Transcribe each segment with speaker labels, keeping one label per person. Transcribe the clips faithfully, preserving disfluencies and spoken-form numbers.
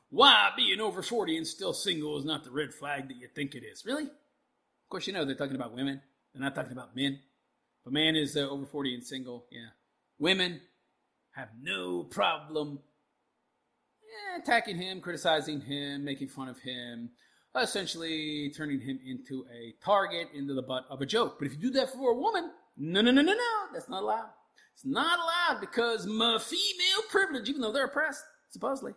Speaker 1: why being over forty and still single is not the red flag that you think it is. Really? Of course, you know they're talking about women. They're not talking about men. If a man is uh, over forty and single, yeah. Women have no problem eh, attacking him, criticizing him, making fun of him, essentially turning him into a target, into the butt of a joke. But if you do that for a woman, no, no, no, no, no, that's not allowed. It's not allowed because my female privilege, even though they're oppressed, supposedly.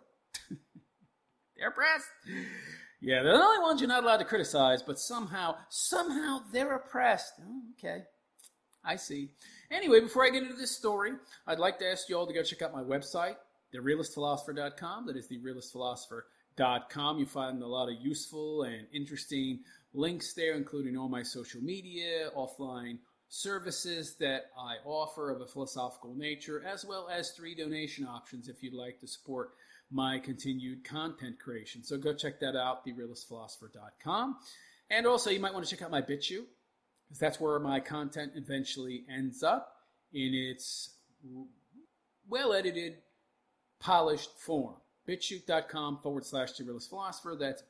Speaker 1: They're oppressed. Yeah, they're the only ones you're not allowed to criticize, but somehow, somehow they're oppressed. Oh, okay. I see. Anyway, before I get into this story, I'd like to ask you all to go check out my website, the realist philosopher dot com. That is the realist philosopher dot com. You find a lot of useful and interesting links there, including all my social media, offline services that I offer of a philosophical nature, as well as three donation options if you'd like to support my continued content creation. So go check that out, the realist philosopher dot com. And also, you might want to check out my BitChute, because that's where my content eventually ends up in its well-edited, polished form. BitChute.com forward slash The Realist Philosopher. That's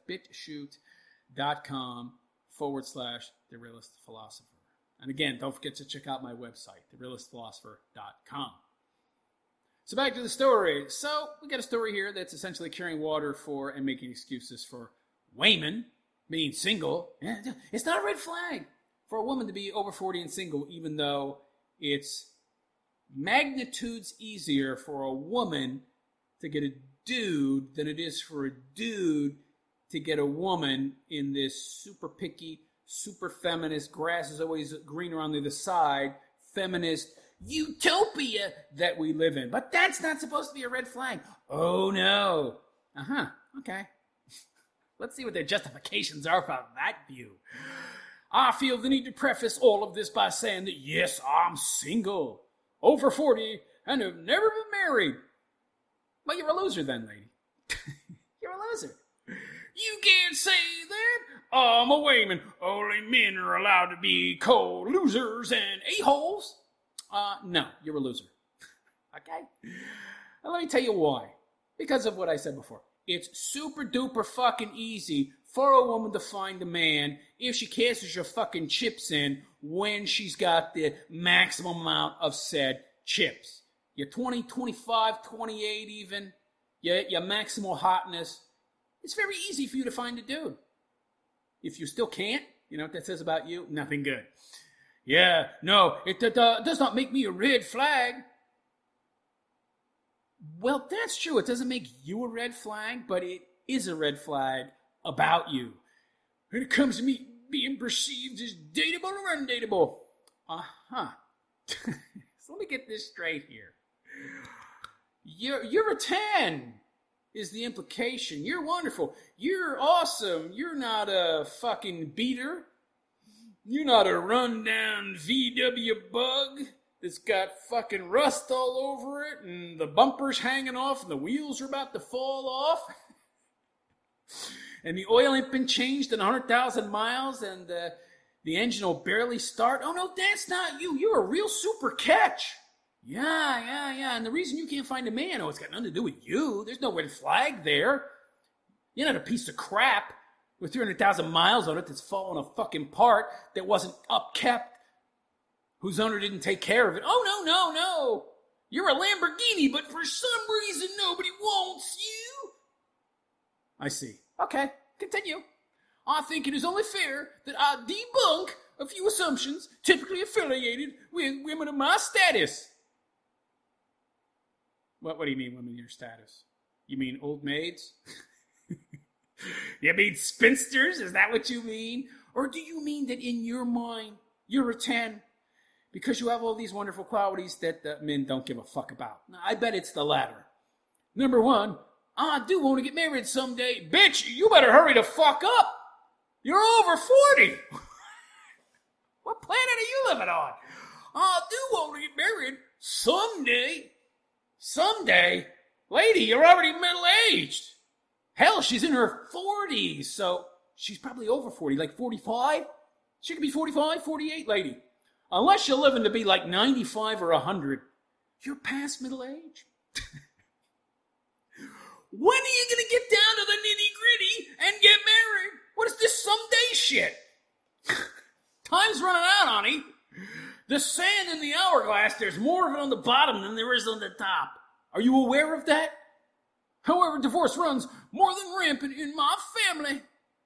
Speaker 1: BitChute.com forward slash The Realist Philosopher. And again, don't forget to check out my website, the realist philosopher dot com. So back to the story. So we got a story here that's essentially carrying water for and making excuses for Wayman being single. It's not a red flag for a woman to be over forty and single, even though it's magnitudes easier for a woman to get a dude than it is for a dude to get a woman in this super picky, super feminist, grass is always greener on the other side, feminist utopia that we live in. But that's not supposed to be a red flag. Oh, no. Uh-huh. Okay. Let's see what their justifications are for that view. I feel the need to preface all of this by saying that, yes, I'm single, over forty, and have never been married. Well, you're a loser then, lady. You're a loser. You can't say that. I'm a Wayman. Only men are allowed to be called losers and a-holes. Uh, no, you're a loser. Okay? And let me tell you why. Because of what I said before. It's super duper fucking easy for a woman to find a man if she cashes her fucking chips in when she's got the maximum amount of said chips. Your twenty, twenty-five, twenty-eight even, your, your maximal hotness. It's very easy for you to find a dude. If you still can't, you know what that says about you? Nothing good. Yeah, no, it uh, does not make me a red flag. Well, that's true. It doesn't make you a red flag, but it is a red flag about you. When it comes to me being perceived as dateable or undateable. Uh-huh. So let me get this straight here. You're, you're a ten is the implication. You're wonderful. You're awesome. You're not a fucking beater. You're not a rundown V W bug that's got fucking rust all over it and the bumper's hanging off and the wheels are about to fall off. And the oil ain't been changed in one hundred thousand miles and uh, the engine will barely start. Oh, no, that's not you. You're a real super catch. Yeah, yeah, yeah. And the reason you can't find a man, oh, it's got nothing to do with you. There's no red flag there. You're not a piece of crap with three hundred thousand miles on it that's falling a fucking part that wasn't upkept, whose owner didn't take care of it. Oh, no, no, no. You're a Lamborghini, but for some reason nobody wants you. I see. Okay, continue. I think it is only fair that I debunk a few assumptions typically affiliated with women of my status. What, what do you mean, women of your status? You mean old maids? You mean spinsters? Is that what you mean? Or do you mean that in your mind, you're a ten because you have all these wonderful qualities that uh, men don't give a fuck about? I bet it's the latter. Number one, I do want to get married someday. Bitch, you better hurry the fuck up. You're over forty. What planet are you living on? I do want to get married someday. Someday? Lady, you're already middle-aged. Hell, she's in her forties, so she's probably over forty, like forty-five. She could be forty-five, forty-eight, lady. Unless you're living to be like ninety-five or one hundred, you're past middle age. When are you going to get down the sand in the hourglass, there's more of it on the bottom than there is on the top. Are you aware of that? However, divorce runs more than rampant in my family.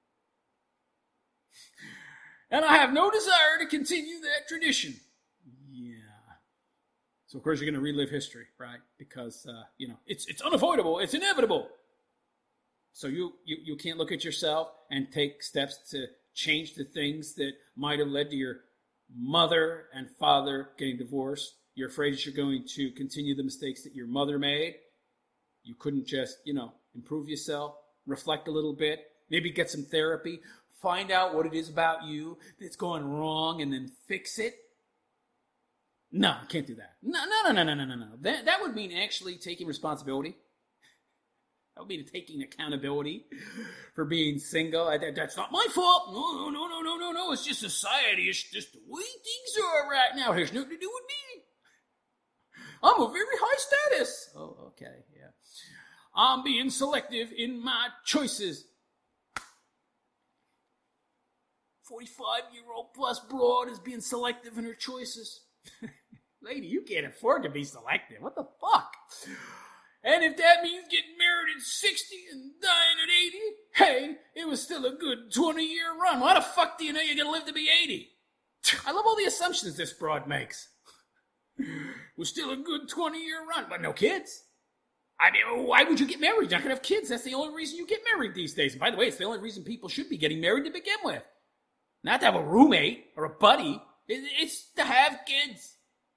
Speaker 1: And I have no desire to continue that tradition. Yeah. So, of course, you're going to relive history, right? Because, uh, you know, it's it's unavoidable. It's inevitable. So you, you, you can't look at yourself and take steps to change the things that might have led to your mother and father getting divorced. You're afraid that you're going to continue the mistakes that your mother made. You couldn't just, you know, improve yourself, reflect a little bit, maybe get some therapy, find out what it is about you that's going wrong, and then fix it. No, I can't do that. No, no, no, no, no, no, no. That, that would mean actually taking responsibility. That would mean taking accountability for being single. I, that, that's not my fault. No, no, no, no, no, no, no. It's just society. It's just the way things are right now. It has nothing to do with me. I'm a very high status. Oh, okay, yeah. I'm being selective in my choices. forty-five-year-old plus broad is being selective in her choices. Lady, you can't afford to be selective. What the fuck? And if that means getting married at sixty and dying at eighty, hey, it was still a good twenty-year run. Why the fuck do you know you're going to live to be eighty? I love all the assumptions this broad makes. It was still a good twenty-year run, but no kids. I mean, why would you get married? You're not going to have kids. That's the only reason you get married these days. And by the way, it's the only reason people should be getting married to begin with. Not to have a roommate or a buddy. It's to have kids.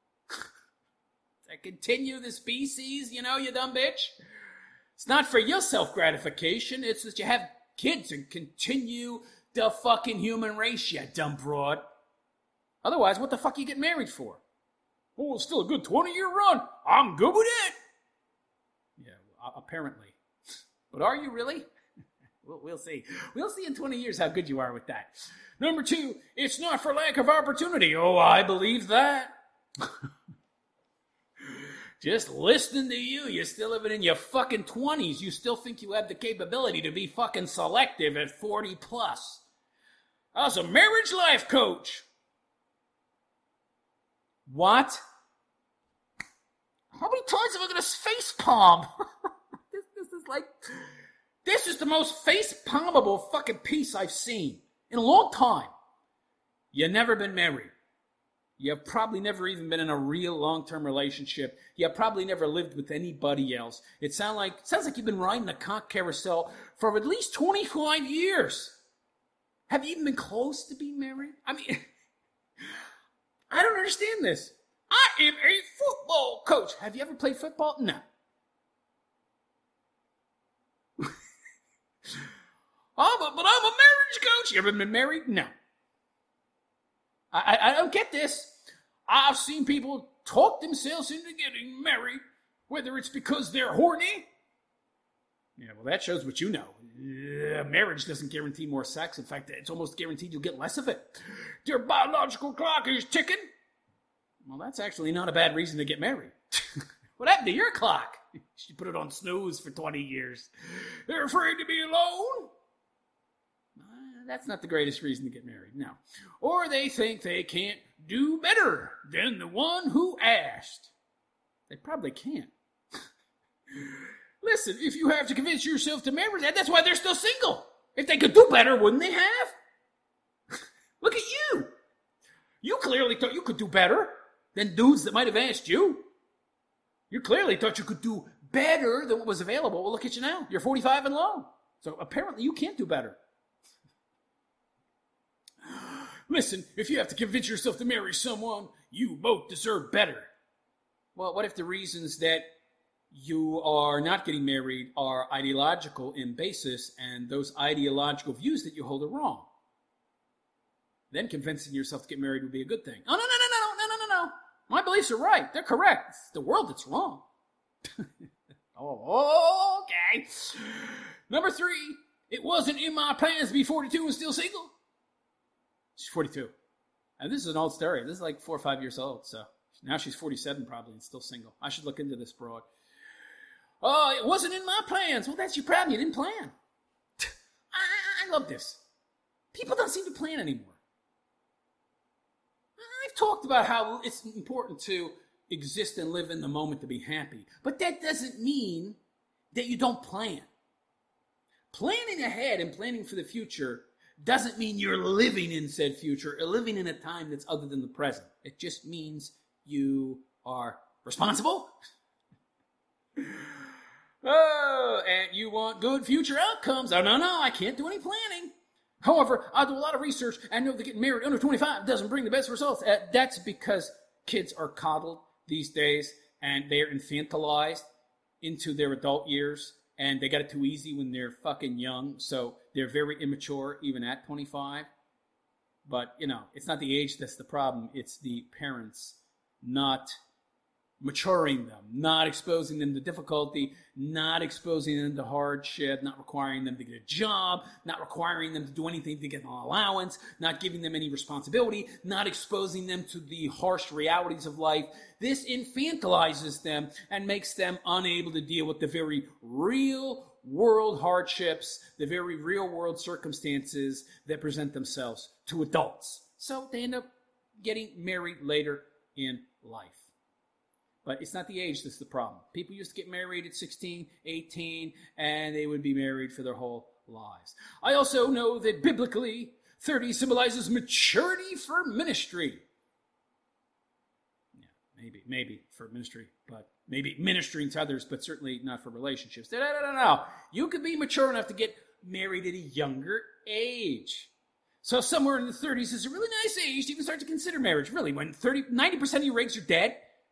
Speaker 1: To continue the species, you know, you dumb bitch. It's not for your self-gratification. It's that you have kids and continue the fucking human race, you dumb broad. Otherwise, what the fuck are you getting married for? Oh, it's still a good twenty-year run. I'm good with it. Yeah, apparently. But are you really? we'll, we'll see. We'll see in twenty years how good you are with that. Number two, it's not for lack of opportunity. Oh, I believe that. Just listening to you, you're still living in your fucking twenties. You still think you have the capability to be fucking selective at forty plus. I was a marriage life coach. What? How many times am I going to face palm? this, this is like, this is the most face palmable fucking piece I've seen in a long time. You've never been married. You've probably never even been in a real long-term relationship. You've probably never lived with anybody else. It sound like, sounds like you've been riding the cock carousel for at least twenty-five years. Have you even been close to being married? I mean, I don't understand this. I am a football coach. Have you ever played football? No. oh, but, but I'm a marriage coach. You ever been married? No. I, I, I don't get this. I've seen people talk themselves into getting married, whether it's because they're horny. Yeah, well, that shows what you know. Yeah, marriage doesn't guarantee more sex. In fact, it's almost guaranteed you'll get less of it. Your biological clock is ticking. Well, that's actually not a bad reason to get married. What happened to your clock? You put it on snooze for twenty years. They're afraid to be alone. Uh, that's not the greatest reason to get married, no. Or they think they can't do better than the one who asked. They probably can't. Listen, if you have to convince yourself to marry that, that's why they're still single. If they could do better, wouldn't they have? Look at you. You clearly thought you could do better than dudes that might have asked you. You clearly thought you could do better than what was available. Well, look at you now. You're forty-five and low. So apparently you can't do better. Listen, if you have to convince yourself to marry someone, you both deserve better. Well, what if the reasons that you are not getting married are ideological in basis, and those ideological views that you hold are wrong? Then convincing yourself to get married would be a good thing. Oh, no, no, no, no, no, no, no, no. My beliefs are right. They're correct. It's the world that's wrong. oh, okay. Number three, it wasn't in my plans to be forty-two and still single. She's forty-two. And this is an old story. This is like four or five years old. So now she's forty-seven probably and still single. I should look into this broad. Oh, it wasn't in my plans. Well, that's your problem. You didn't plan. I, I love this. People don't seem to plan anymore. I've talked about how it's important to exist and live in the moment to be happy. But that doesn't mean that you don't plan. Planning ahead and planning for the future doesn't mean you're living in said future or living in a time that's other than the present. It just means you are responsible. Oh, and you want good future outcomes. Oh, no, no, I can't do any planning. However, I do a lot of research and know that getting married under twenty-five doesn't bring the best results. Uh, that's because kids are coddled these days and they're infantilized into their adult years. And they got it too easy when they're fucking young. So they're very immature even at twenty-five. But, you know, it's not the age that's the problem. It's the parents not maturing them, not exposing them to difficulty, not exposing them to hardship, not requiring them to get a job, not requiring them to do anything to get an allowance, not giving them any responsibility, not exposing them to the harsh realities of life. This infantilizes them and makes them unable to deal with the very real world hardships, the very real world circumstances that present themselves to adults. So they end up getting married later in life. But it's not the age that's the problem. People used to get married at sixteen, eighteen, and they would be married for their whole lives. I also know that biblically, thirty symbolizes maturity for ministry. Yeah, maybe, maybe for ministry, but maybe ministering to others, but certainly not for relationships. No, no, no, no. You could be mature enough to get married at a younger age. So somewhere in the thirties is a really nice age to even start to consider marriage. Really, when thirty, ninety percent of your eggs are dead.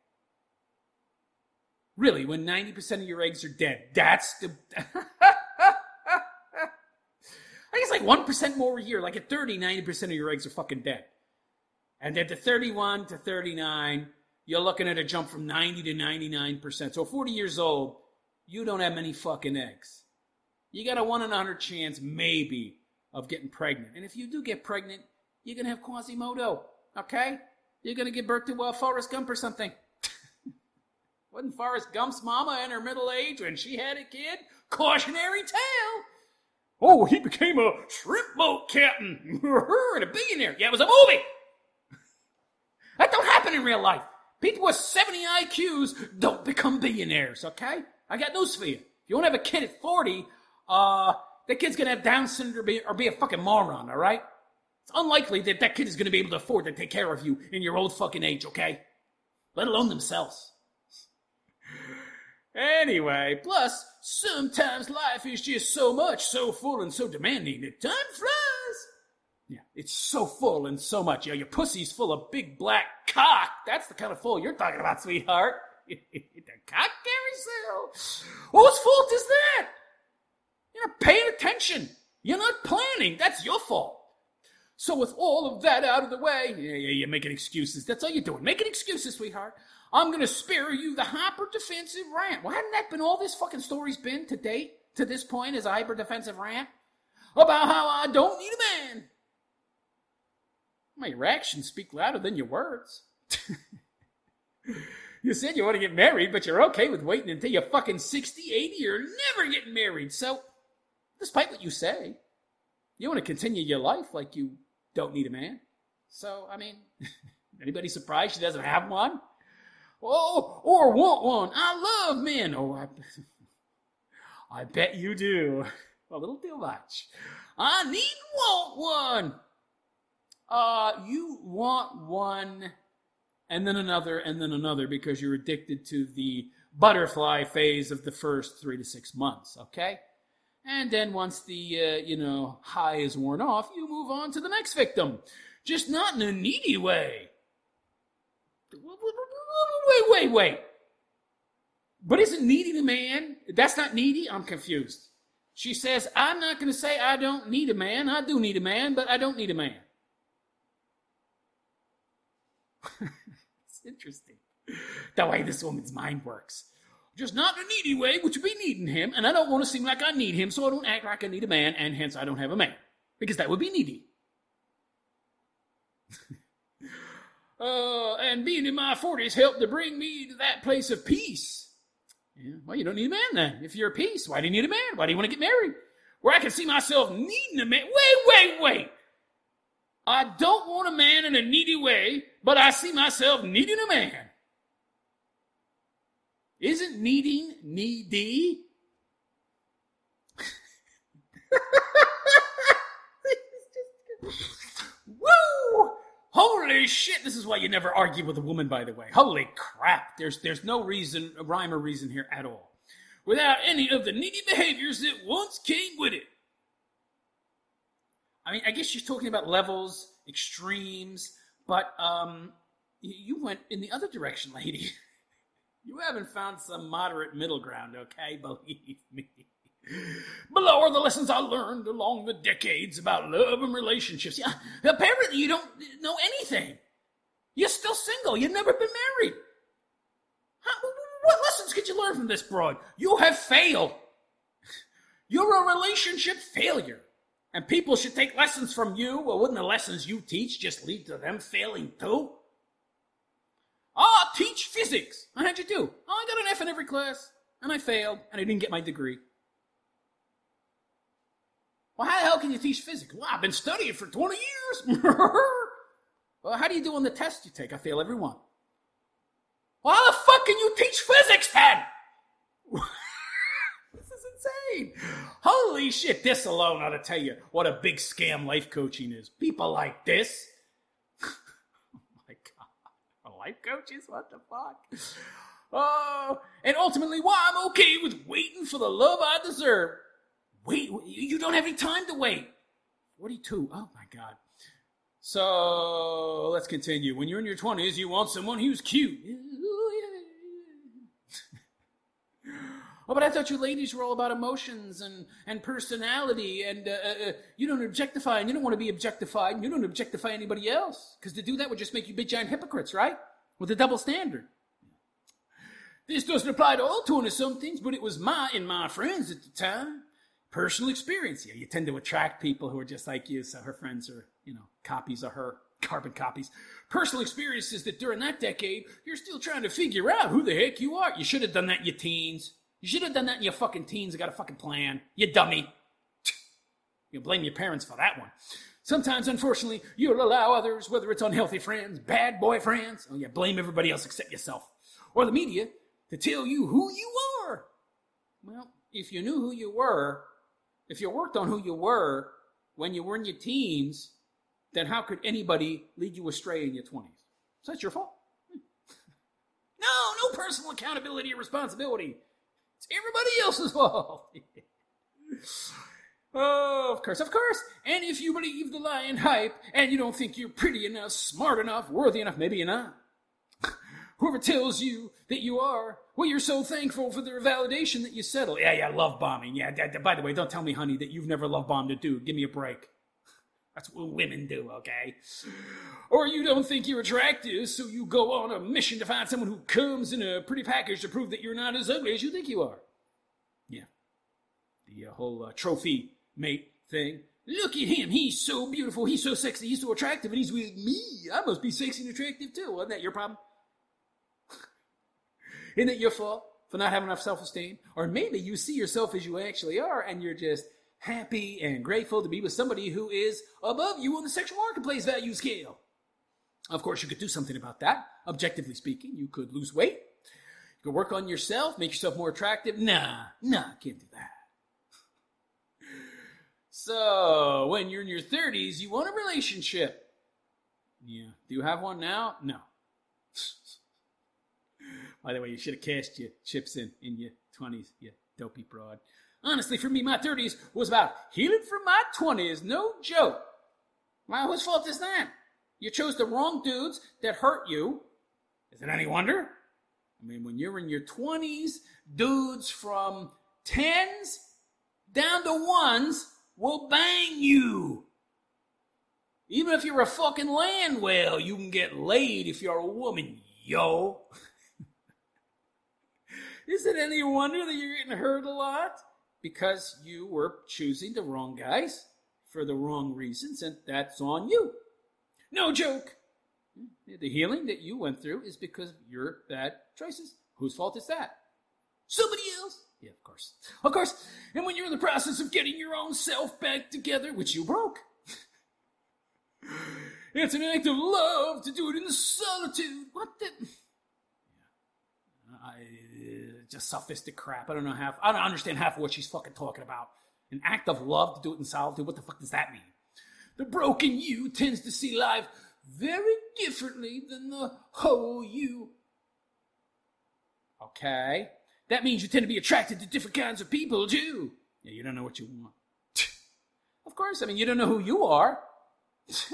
Speaker 1: Really, when ninety percent of your eggs are dead, that's the... I guess like one percent more a year. Like at thirty, ninety percent of your eggs are fucking dead. And at the thirty-one to thirty-nine, you're looking at a jump from ninety to ninety-nine percent. So forty years old, you don't have many fucking eggs. You got a one in a hundred chance, maybe, of getting pregnant. And if you do get pregnant, you're going to have Quasimodo, okay? You're going to give birth to uh, Forrest Gump or something. Wasn't Forrest Gump's mama in her middle age when she had a kid? Cautionary tale. Oh, he became a shrimp boat captain and a billionaire. Yeah, it was a movie. That don't happen in real life. People with seventy I Qs don't become billionaires, okay? I got news for you. If you want to have a kid at forty, uh, that kid's going to have Down syndrome or be, or be a fucking moron, all right? It's unlikely that that kid is going to be able to afford to take care of you in your old fucking age, okay? Let alone themselves. Anyway, plus, sometimes life is just so much, so full and so demanding that time flies. Yeah, it's so full and so much. Yeah, your pussy's full of big black cock. That's the kind of full you're talking about, sweetheart. The cock carousel. Whose fault is that? You're not paying attention. You're not planning. That's your fault. So with all of that out of the way, yeah, yeah, you're making excuses. That's all you're doing. Making excuses, sweetheart. I'm going to spare you the hyper-defensive rant. Well, hadn't that been all this fucking story's been to date, to this point, is a hyper-defensive rant? About how I don't need a man. My your actions speak louder than your words. You said you want to get married, but you're okay with waiting until you're fucking sixty, eighty, you're never getting married. So, despite what you say, you want to continue your life like you don't need a man. So, I mean, anybody surprised she doesn't have one? Oh, or want one. I love men. Oh, I, I bet you do. A little too much. I need want one. Uh, you want one, and then another, and then another, because you're addicted to the butterfly phase of the first three to six months, okay? And then once the, uh, you know, high is worn off, you move on to the next victim. Just not in a needy way. Wait, wait, wait. But isn't needing a man? That's not needy? I'm confused. She says, I'm not going to say I don't need a man. I do need a man, but I don't need a man. It's interesting the way this woman's mind works. Just not in a needy way, which would be needing him, and I don't want to seem like I need him, so I don't act like I need a man, and hence I don't have a man. Because that would be needy. Uh, and being in my forties helped to bring me to that place of peace. Yeah, well, you don't need a man then. If you're at peace, why do you need a man? Why do you want to get married? Where I can see myself needing a man. Wait, wait, wait. I don't want a man in a needy way, but I see myself needing a man. Isn't needing needy? Woo! Holy shit, this is why you never argue with a woman, by the way. Holy crap, there's there's no reason, rhyme or reason here at all. Without any of the needy behaviors that once came with it. I mean, I guess you're talking about levels, extremes, but um, you went in the other direction, lady. You haven't found some moderate middle ground, okay? Believe me. Below are the lessons I learned along the decades about love and relationships. Yeah, apparently you don't know anything. You're still single. You've never been married. How, what lessons could you learn from this broad? You have failed. You're a relationship failure. And people should take lessons from you. Well, wouldn't the lessons you teach just lead to them failing too? Ah, teach physics. How'd you do? Oh, I got an F in every class. And I failed. And I didn't get my degree. Well, how the hell can you teach physics? Well, I've been studying for twenty years. Well, how do you do on the test you take? I fail every one. Well, how the fuck can you teach physics then? This is insane. Holy shit, this alone ought to tell you what a big scam life coaching is. People like this. Oh my God. Life coaches? What the fuck? Oh, and ultimately why I'm okay with waiting for the love I deserve. Wait, you don't have any time to wait. forty-two, oh my God. So, let's continue. When you're in your twenties, you want someone who's cute. Oh, but I thought you ladies were all about emotions and, and personality, and uh, uh, you don't objectify, and you don't want to be objectified, and you don't objectify anybody else. Because to do that would just make you big giant hypocrites, right? With a double standard. This doesn't apply to all twenty-some things, but it was my and my friends at the time. Personal experience. Yeah, you tend to attract people who are just like you, so her friends are, you know, copies of her, carbon copies. Personal experience is that during that decade, you're still trying to figure out who the heck you are. You should have done that in your teens. You should have done that in your fucking teens and got a fucking plan. You dummy. You blame your parents for that one. Sometimes, unfortunately, you'll allow others, whether it's unhealthy friends, bad boyfriends, oh yeah, blame everybody else except yourself, or the media, to tell you who you are. Well, if you knew who you were, if you worked on who you were when you were in your teens, then how could anybody lead you astray in your twenties? So that's your fault. No, no personal accountability or responsibility. It's everybody else's fault. Oh, of course, of course. And if you believe the lying hype and you don't think you're pretty enough, smart enough, worthy enough, maybe you're not. Whoever tells you that you are, well, you're so thankful for their validation that you settle. Yeah, yeah, love bombing. Yeah, d- d- by the way, don't tell me, honey, that you've never love bombed a dude. Give me a break. That's what women do, okay? Or you don't think you're attractive, so you go on a mission to find someone who comes in a pretty package to prove that you're not as ugly as you think you are. Yeah. The uh, whole uh, trophy mate thing. Look at him. He's so beautiful. He's so sexy. He's so attractive. And he's with me. I must be sexy and attractive, too. Wasn't that your problem? Isn't it your fault for not having enough self-esteem? Or maybe you see yourself as you actually are, and you're just happy and grateful to be with somebody who is above you on the sexual marketplace value scale. Of course, you could do something about that. Objectively speaking, you could lose weight. You could work on yourself, make yourself more attractive. Nah, nah, can't do that. So, when you're in your thirties, you want a relationship. Yeah. Do you have one now? No. By the way, you should have cashed your chips in in your twenties, you dopey broad. Honestly, for me, my thirties was about healing from my twenties. No joke. Well, whose fault is that? You chose the wrong dudes that hurt you. Is it any wonder? I mean, when you're in your twenties, dudes from tens down to ones will bang you. Even if you're a fucking land whale, you can get laid if you're a woman, yo. Is it any wonder that you're getting hurt a lot? Because you were choosing the wrong guys for the wrong reasons, and that's on you. No joke. The healing that you went through is because of your bad choices. Whose fault is that? Somebody else. Yeah, of course. Of course. And when you're in the process of getting your own self back together, which you broke, It's an act of love to do it in the solitude. What the? I, uh, just sophistic crap. I don't know half. I don't understand half of what she's fucking talking about. An act of love to do it in solitude. What the fuck does that mean? The broken you tends to see life very differently than the whole you. Okay. That means you tend to be attracted to different kinds of people, too. Yeah, you don't know what you want. Of course, I mean, you don't know who you are. This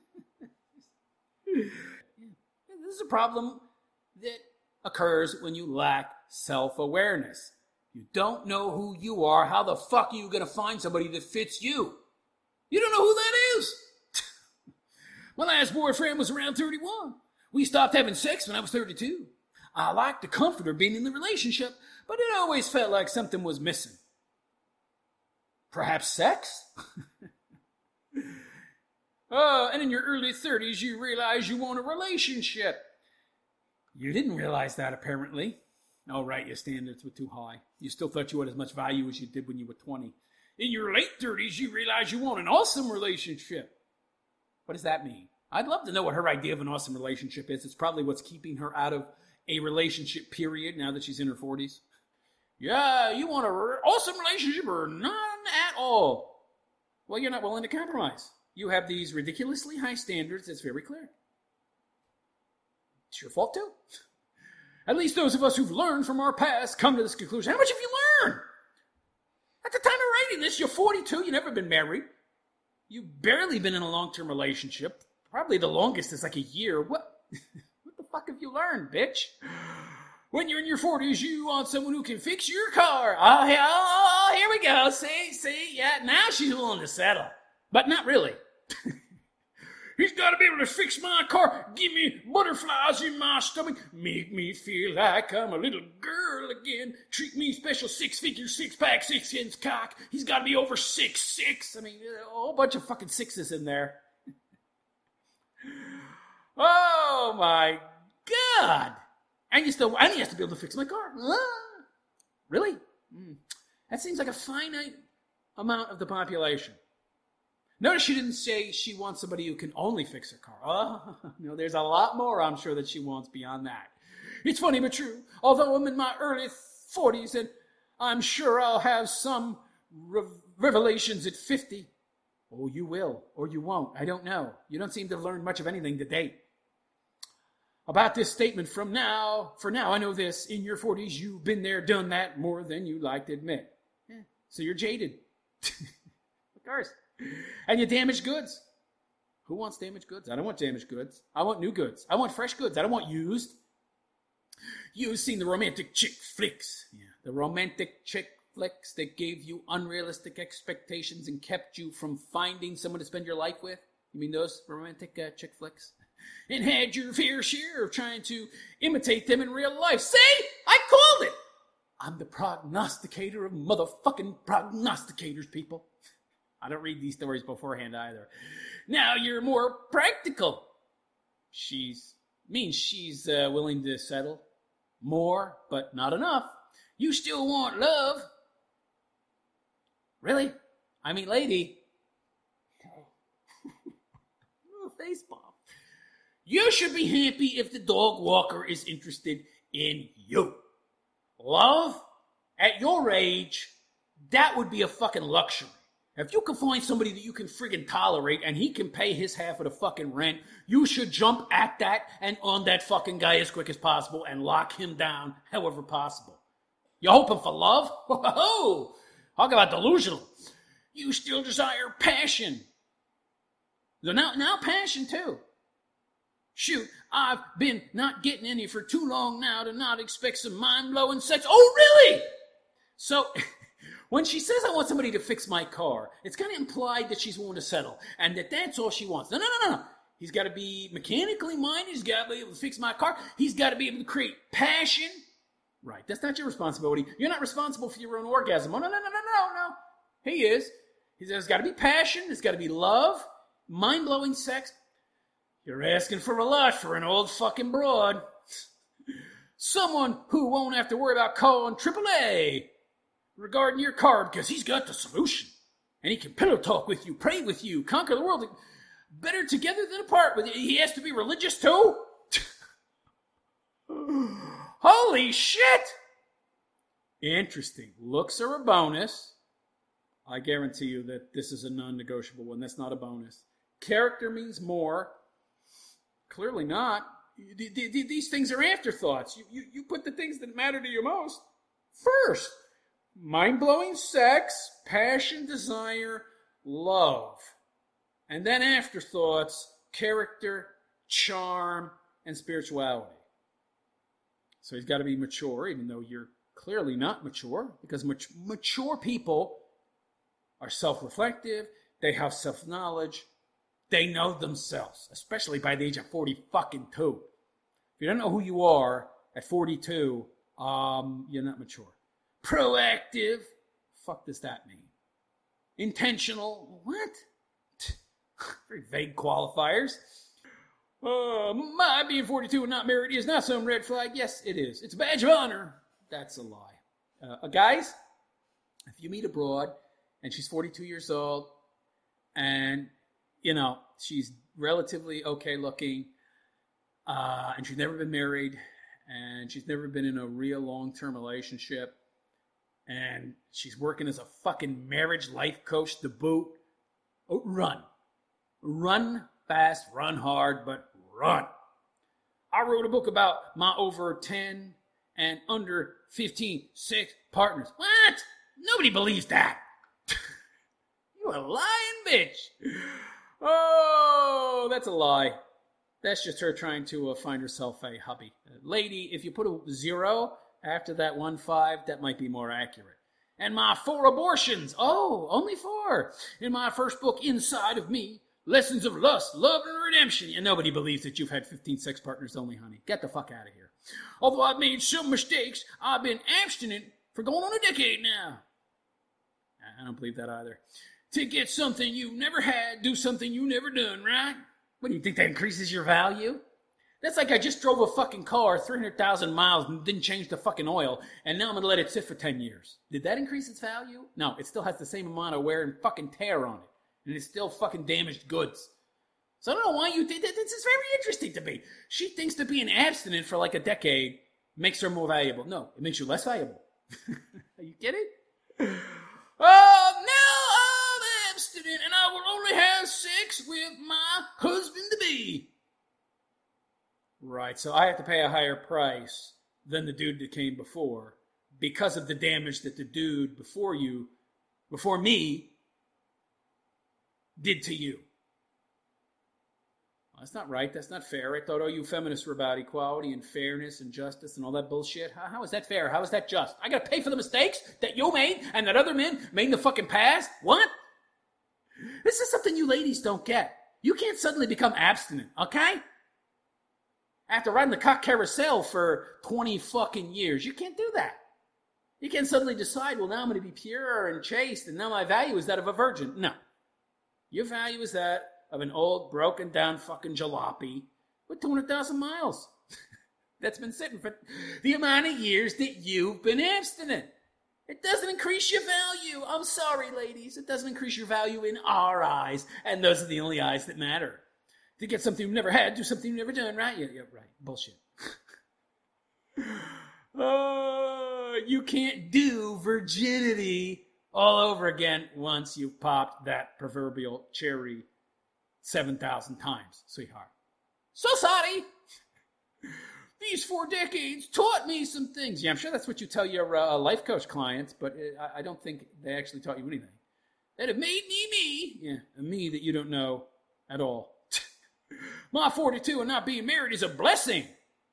Speaker 1: is a problem that occurs when you lack self-awareness. You don't know who you are. How the fuck are you going to find somebody that fits you? You don't know who that is. My last boyfriend was around thirty-one. We stopped having sex when I was thirty-two. I liked the comfort of being in the relationship, but it always felt like something was missing. Perhaps sex? Oh, and in your early thirties, you realize you want a relationship. You didn't realize that, apparently. Oh, right, your standards were too high. You still thought you had as much value as you did when you were twenty. In your late thirties, you realize you want an awesome relationship. What does that mean? I'd love to know what her idea of an awesome relationship is. It's probably what's keeping her out of a relationship period now that she's in her forties. Yeah, you want an awesome relationship or none at all? Well, you're not willing to compromise. You have these ridiculously high standards. It's very clear. It's your fault, too. At least those of us who've learned from our past come to this conclusion. How much have you learned? At the time of writing this, you're forty-two. You've never been married. You've barely been in a long-term relationship. Probably the longest is like a year. What, what the fuck have you learned, bitch? When you're in your forties, you want someone who can fix your car. Oh, yeah, oh, oh, here we go. See, see, yeah, now she's willing to settle. But not really. He's got to be able to fix my car, give me butterflies in my stomach, make me feel like I'm a little girl again, treat me special, six-figure, six-pack, six-inch cock. He's got to be over six six. I mean, a whole bunch of fucking sixes in there. Oh, my God. And, you still, and he has to be able to fix my car. Ah, really? Mm. That seems like a finite amount of the population. Notice she didn't say she wants somebody who can only fix her car. Oh, no, there's a lot more, I'm sure, that she wants beyond that. It's funny but true. Although I'm in my early forties, and I'm sure I'll have some re- revelations at fifty. Oh, you will, or you won't. I don't know. You don't seem to have learned much of anything to date. About this statement from now, for now, I know this. In your forties, you've been there, done that more than you like to admit. Yeah, so you're jaded. Of course. And you damaged goods. Who wants damaged goods? I don't want damaged goods. I want new goods. I want fresh goods. I don't want used. You've seen the romantic chick flicks. Yeah. The romantic chick flicks that gave you unrealistic expectations and kept you from finding someone to spend your life with. You mean those romantic uh, chick flicks? And had your fair share of trying to imitate them in real life. See? I called it! I'm the prognosticator of motherfucking prognosticators, people. I don't read these stories beforehand either. Now you're more practical. She's means she's uh, willing to settle more, but not enough. You still want love. Really? I mean, lady. Oh, face bomb. You should be happy if the dog walker is interested in you. Love? At your age, that would be a fucking luxury. If you can find somebody that you can friggin' tolerate and he can pay his half of the fucking rent, you should jump at that and on that fucking guy as quick as possible and lock him down however possible. You hoping for love? Oh, talk about delusional. You still desire passion. Now, now passion too. Shoot, I've been not getting any for too long now to not expect some mind-blowing sex. Oh, really? So... when she says, I want somebody to fix my car, it's kind of implied that she's willing to settle and that that's all she wants. No, no, no, no. He's got to be mechanically minded. He's got to be able to fix my car. He's got to be able to create passion. Right. That's not your responsibility. You're not responsible for your own orgasm. Oh, no, no, no, no, no, no. He is. There's got to be passion. There's got to be love, mind-blowing sex. You're asking for a lot for an old fucking broad. Someone who won't have to worry about calling triple A regarding your car because he's got the solution. And he can pillow talk with you, pray with you, conquer the world. Better together than apart. But he has to be religious too? Holy shit! Interesting. Looks are a bonus. I guarantee you that this is a non-negotiable one. That's not a bonus. Character means more. Clearly not. These things are afterthoughts. You, you, you put the things that matter to you most first. Mind-blowing sex, passion, desire, love. And then afterthoughts, character, charm, and spirituality. So he's got to be mature, even though you're clearly not mature, because mat- mature people are self-reflective, they have self-knowledge, they know themselves, especially by the age of forty fucking two. If you don't know who you are at forty-two, um, you're not mature. Proactive, fuck does that mean? Intentional, what? Very vague qualifiers. Uh, my being forty-two and not married is not some red flag. Yes, it is. It's a badge of honor. That's a lie. Uh, guys, if you meet abroad and she's forty-two years old and, you know, she's relatively okay looking uh, and she's never been married and she's never been in a real long-term relationship and she's working as a fucking marriage life coach to boot, oh, run. Run fast, run hard, but run. I wrote a book about my over ten and under fifteen sex partners. What? Nobody believes that. You a lying bitch. Oh, that's a lie. That's just her trying to uh, find herself a hubby. Uh, lady, if you put a zero after that one five, that might be more accurate. And my four abortions. Oh, only four. In my first book, Inside of Me, Lessons of Lust, Love, and Redemption. And nobody believes that you've had fifteen sex partners only, honey. Get the fuck out of here. Although I've made some mistakes, I've been abstinent for going on a decade now. I don't believe that either. To get something you've never had, do something you never done, right? What, do you think that increases your value? That's like I just drove a fucking car three hundred thousand miles and didn't change the fucking oil, and now I'm going to let it sit for ten years. Did that increase its value? No, it still has the same amount of wear and fucking tear on it. And it's still fucking damaged goods. So I don't know why you think that. This is very interesting to me. She thinks that being abstinent for like a decade makes her more valuable. No, it makes you less valuable. Are you kidding? Oh, now I'm abstinent and I will only have sex with my husband-to-be. Right, so I have to pay a higher price than the dude that came before because of the damage that the dude before you, before me, did to you. Well, that's not right. That's not fair. I thought all you feminists were about equality and fairness and justice and all that bullshit. How, how is that fair? How is that just? I got to pay for the mistakes that you made and that other men made in the fucking past? What? This is something you ladies don't get. You can't suddenly become abstinent, okay? After riding the cock carousel for twenty fucking years, you can't do that. You can't suddenly decide, well, now I'm going to be pure and chaste and now my value is that of a virgin. No. Your value is that of an old, broken down fucking jalopy with two hundred thousand miles. That's been sitting for the amount of years that you've been abstinent. It doesn't increase your value. I'm sorry, ladies. It doesn't increase your value in our eyes. And those are the only eyes that matter. To get something you've never had, do something you've never done, right? Yeah, yeah, right. Bullshit. Oh, you can't do virginity all over again once you've popped that proverbial cherry seven thousand times, sweetheart. So sorry. These four decades taught me some things. Yeah, I'm sure that's what you tell your uh, life coach clients, but it, I, I don't think they actually taught you anything. That have made me me. Yeah, a me that you don't know at all. My forty-two and not being married is a blessing.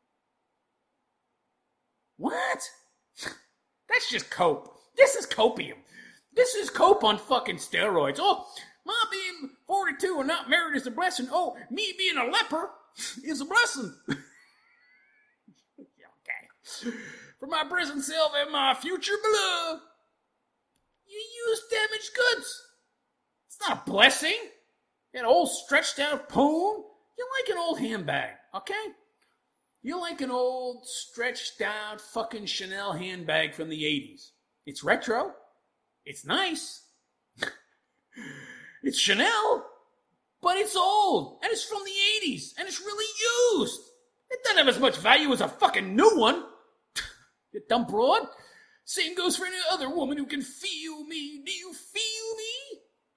Speaker 1: What? That's just cope. This is copium. This is cope on fucking steroids. Oh, my being forty-two and not married is a blessing. Oh, me being a leper is a blessing. Okay. For my present self and my future beloved, you use damaged goods. It's not a blessing. That old stretched out poon. You're like an old handbag, okay? You're like an old stretched out fucking Chanel handbag from the eighties. It's retro. It's nice. It's Chanel. but it's old, and it's from the eighties, and it's really used. It doesn't have as much value as a fucking new one. You dumb broad. Same goes for any other woman who can feel me. Do you feel me?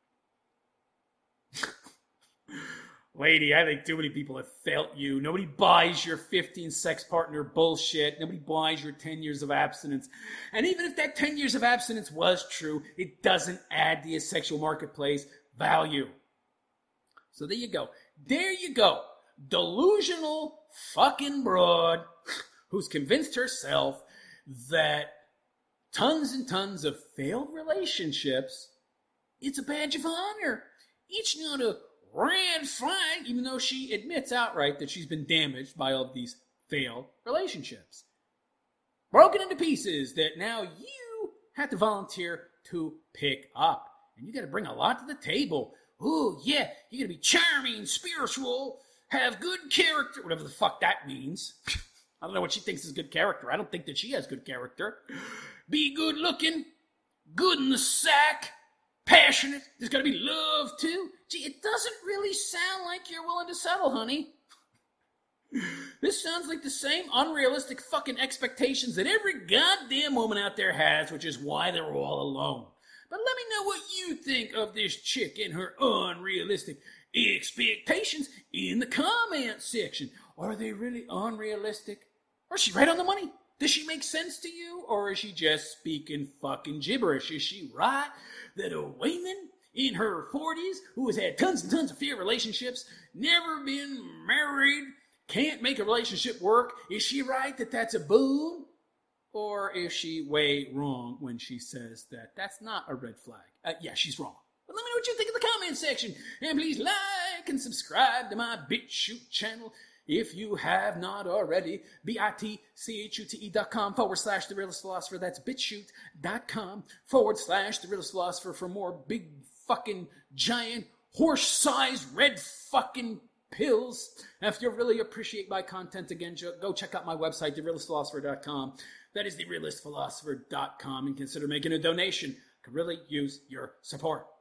Speaker 1: Lady, I think too many people have failed you. Nobody buys your fifteen sex partner bullshit. Nobody buys your ten years of abstinence. And even if that ten years of abstinence was true, it doesn't add to your sexual marketplace value. So there you go. There you go. Delusional fucking broad who's convinced herself that tons and tons of failed relationships, it's a badge of honor. It's not a red flag, even though she admits outright that she's been damaged by all of these failed relationships. Broken into pieces that now you have to volunteer to pick up. And you got to bring a lot to the table. Ooh, yeah, you got to be charming, spiritual, have good character, whatever the fuck that means. I don't know what she thinks is good character. I don't think that she has good character. Be good looking, good in the sack, passionate. There's got to be love, too. Gee, it doesn't really sound like you're willing to settle, honey. This sounds like the same unrealistic fucking expectations that every goddamn woman out there has, which is why they're all alone. But let me know what you think of this chick and her unrealistic expectations in the comment section. Are they really unrealistic? Or is she right on the money? Does she make sense to you? Or is she just speaking fucking gibberish? Is she right that a woman in her forties who has had tons and tons of failed relationships, never been married, can't make a relationship work, is she right that that's a boon? Or is she way wrong when she says that that's not a red flag? Uh, yeah, she's wrong. But let me know what you think in the comment section. And please like and subscribe to my BitChute channel if you have not already. B-I-T-C-H-U-T-E dot com forward slash The Realist Philosopher. That's BitChute.com forward slash The Realist Philosopher for more big fucking giant horse-sized red fucking pills. And if you really appreciate my content, again, go check out my website, the realist philosopher dot com. That is the realist philosopher dot com, and consider making a donation. Could really use your support.